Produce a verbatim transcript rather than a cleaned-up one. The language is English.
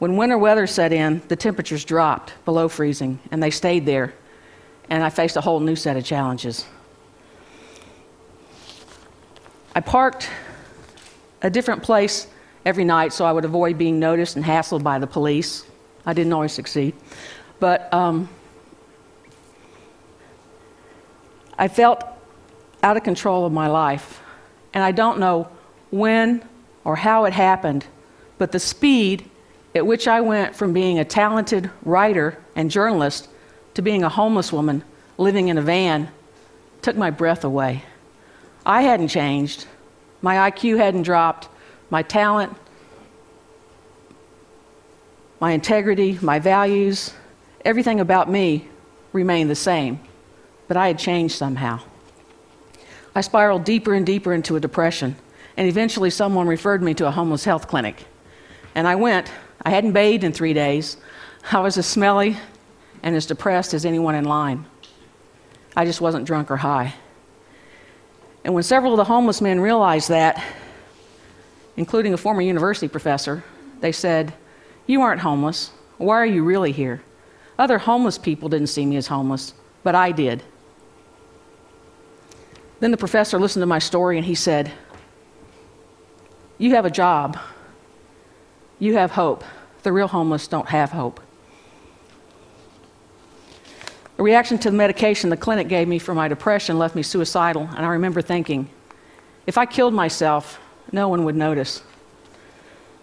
When winter weather set in, the temperatures dropped below freezing, and they stayed there, and I faced a whole new set of challenges. I parked a different place every night so I would avoid being noticed and hassled by the police. I didn't always succeed. But um, I felt out of control of my life. And I don't know when or how it happened, but the speed at which I went from being a talented writer and journalist to being a homeless woman living in a van took my breath away. I hadn't changed. My I Q hadn't dropped. My talent, my integrity, my values, everything about me remained the same, but I had changed somehow. I spiraled deeper and deeper into a depression, and eventually someone referred me to a homeless health clinic. And I went. I hadn't bathed in three days. I was as smelly and as depressed as anyone in line. I just wasn't drunk or high. And when several of the homeless men realized that, including a former university professor, they said, "You aren't homeless. Why are you really here? Other homeless people didn't see me as homeless, but I did." Then the professor listened to my story and he said, "You have a job. You have hope. The real homeless don't have hope." The reaction to the medication the clinic gave me for my depression left me suicidal, and I remember thinking, if I killed myself, no one would notice.